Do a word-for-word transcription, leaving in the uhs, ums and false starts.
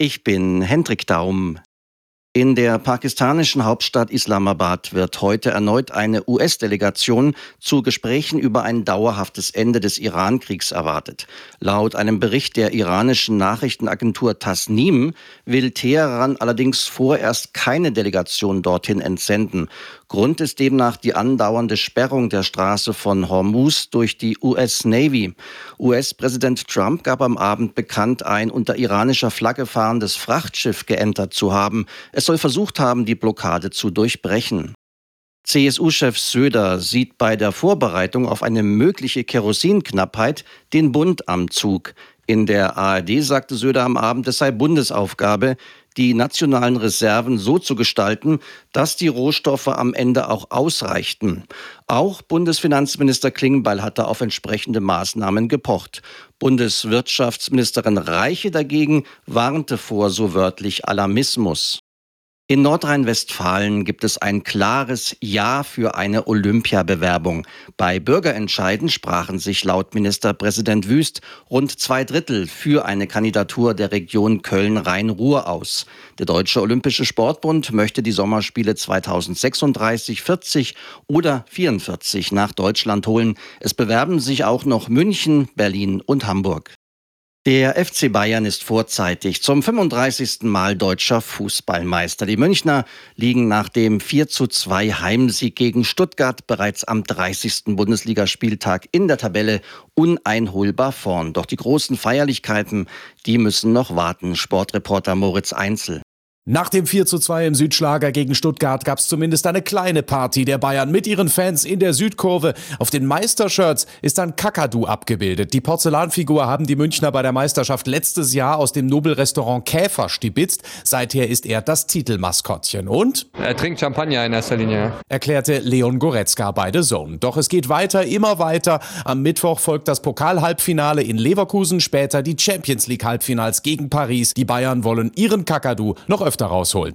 Ich bin Hendrik Daum. In der pakistanischen Hauptstadt Islamabad wird heute erneut eine U S-Delegation zu Gesprächen über ein dauerhaftes Ende des Iran-Kriegs erwartet. Laut einem Bericht der iranischen Nachrichtenagentur Tasnim will Teheran allerdings vorerst keine Delegation dorthin entsenden. Grund ist demnach die andauernde Sperrung der Straße von Hormuz durch die U S Navy. U S-Präsident Trump gab am Abend bekannt, ein unter iranischer Flagge fahrendes Frachtschiff geentert zu haben. Es soll versucht haben, die Blockade zu durchbrechen. C S U-Chef Söder sieht bei der Vorbereitung auf eine mögliche Kerosinknappheit den Bund am Zug. In der A R D sagte Söder am Abend, es sei Bundesaufgabe, die nationalen Reserven so zu gestalten, dass die Rohstoffe am Ende auch ausreichten. Auch Bundesfinanzminister Klingbeil hatte auf entsprechende Maßnahmen gepocht. Bundeswirtschaftsministerin Reiche dagegen warnte vor so wörtlich Alarmismus. In Nordrhein-Westfalen gibt es ein klares Ja für eine Olympiabewerbung. Bei Bürgerentscheiden sprachen sich laut Ministerpräsident Wüst rund zwei Drittel für eine Kandidatur der Region Köln-Rhein-Ruhr aus. Der Deutsche Olympische Sportbund möchte die Sommerspiele zweitausendsechsunddreißig, vierzig oder vierundvierzig nach Deutschland holen. Es bewerben sich auch noch München, Berlin und Hamburg. Der F C Bayern ist vorzeitig zum fünfunddreißigsten Mal deutscher Fußballmeister. Die Münchner liegen nach dem vier zu zwei Heimsieg gegen Stuttgart bereits am dreißigsten Bundesligaspieltag in der Tabelle uneinholbar vorn. Doch die großen Feierlichkeiten, die müssen noch warten. Sportreporter Moritz Einzel. Nach dem vier zu zwei im Südschlager gegen Stuttgart gab es zumindest eine kleine Party der Bayern mit ihren Fans in der Südkurve. Auf den Meistershirts ist ein Kakadu abgebildet. Die Porzellanfigur haben die Münchner bei der Meisterschaft letztes Jahr aus dem Nobelrestaurant Käfer stibitzt. Seither ist er das Titelmaskottchen. Und? Er trinkt Champagner in erster Linie, erklärte Leon Goretzka bei The Zone. Doch es geht weiter, immer weiter. Am Mittwoch folgt das Pokal-Halbfinale in Leverkusen, später die Champions League-Halbfinals gegen Paris. Die Bayern wollen ihren Kakadu noch öfter rausholen.